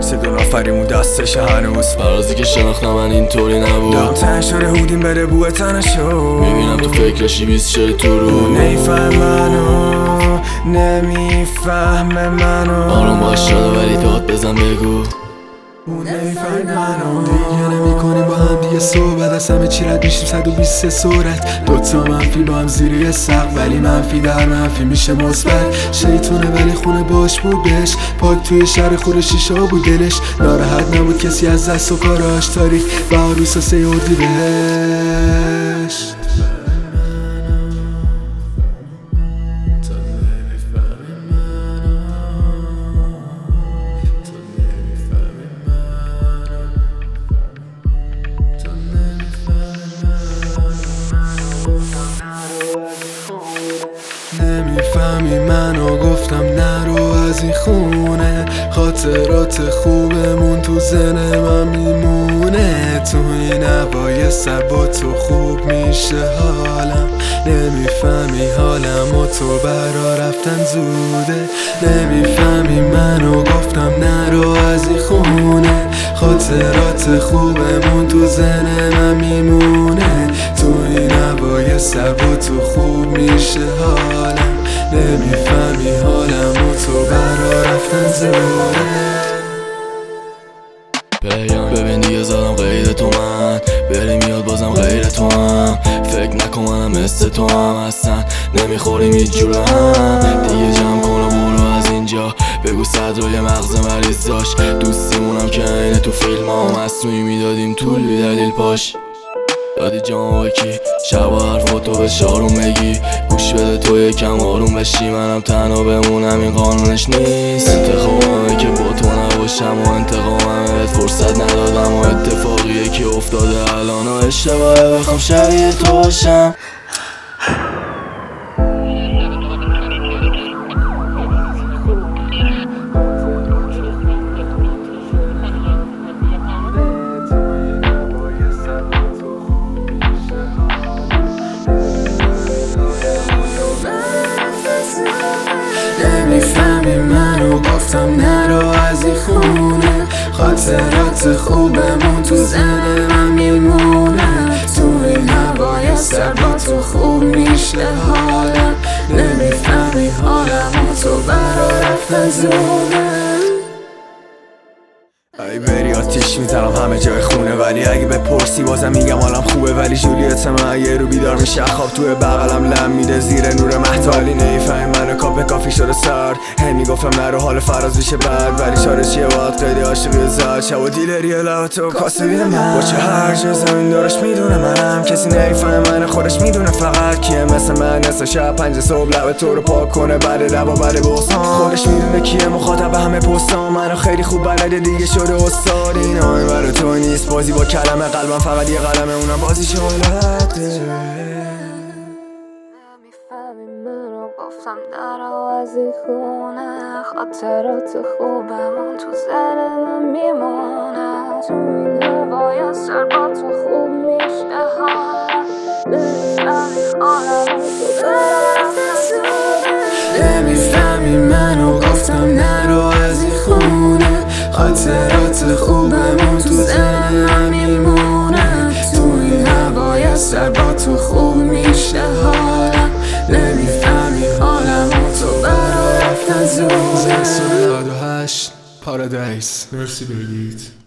عکس دو نفریمون دستش هنوز فرازی که شناختم من اینطوری نبود دم تن شده هودیم بره بوه تنشو میبینم تو فکرشی 24 تو رو نمیفهم منو نمیفهمه منو آروم باش شده ولی داد بزن بگو اون نمیفهم منو دیگه نمی‌کنیم با هم دیگه صحبت از همه چی رد میشیم 123 سرعت دوتا منفی با هم زیر یه سقف ولی منفی در منفی میشه مثبت شیطونه ولی خونه باش بود بهش پاک توی شهر خور شیشه ها بود دلش ناراحت نبود کسی از دست و کاراش تاریخ و عروس و 3 اردیبهشت نمیفهمی منو گفتم نرو از این خونه خاطرات خوبمون تو ذهن من میمونه تو این هوای سبا تو خوب میشه حالم نمیفهمی حالم و تو برا رفتن زوده نمیفهمی منو گفتم نرو از این خونه خاطرات خوبمون تو ذهن من میمونه تو این هوای سبا تو خوب میشه حالم نمیفهمی حالم و تو برا رفتن زوده ببین دیگه زدم غیر تو من بری میاد بازم غیر تو هم فکر نکن منم مثل تو هم اصلا نمیخوریم هیچ جور هم دیگه جمع کن و برو از اینجا بگو صدر یه مغز مریض داشت دوستیمونم که اینه تو فیلم ها مصنوعی میدادیم طول بی دلیل پاش دادی جام کی شب و حرفاتو به شارون بگی گوش بده تو یکم آروم بشی منم تنها بمونم این قانونش نیست انتخابمه که با تو نباشم و انتقاممه بهت فرصت ندادم و اتفاقیه که افتاده الان و اشتباهه بخوام شبیه تو باشم نمیفهمی منو گفتم نرو از این خونه خاطرات خوبمون تو ذهن من میمونه تو این هوای سر با تو خوب میشه حالم نمیفهمی حالم و تو برا رفتن زوده ای بری آتیش میزنم همه جای خونه ولی اگه بپرسی بازم میگم حالم خوبه ولی جولیت من یه رو بیدار میشه خواب توی بغلم لم میده زیر نور محتالی نمیفهمی منو کاپ کافی شده سرد هی میگفتم نرو حال فراز میشه بد ولی چارش چیه باید خیلی عاشقی زد شب و دیلری لبت و کاسبی من با چه هر جا زمین دارش میدونه منم کسی نمیفهمه من خودش میدونه فقط کیه مثل من نصف شب 5 صبح لب تو رو پاک کنه بعد لبا بعد بوسان خودش میدونه کیه مخاطب همه پستان منو خیلی خوب بلده دیگه شده استاد این آین برای تو نیست بازی با کلمه قلبم فقط یه قلمه اونم بازی شلده نمیفهمی منو گفتم نرو از این خونه خاطرات خوبمون تو ذهن من میمونه تو این هوای سر با تو خوب میشه حالم نمیفهمی حالم تو نمیفهمی منو گفتم نرو از این خونه خاطرات خوبمون تو ذهن من میمونه تو این هوای سر با تو خوب میشه حالم نمیفهمی حالم و تو برا رفتن زوده 98 پارادایس مرسی بگید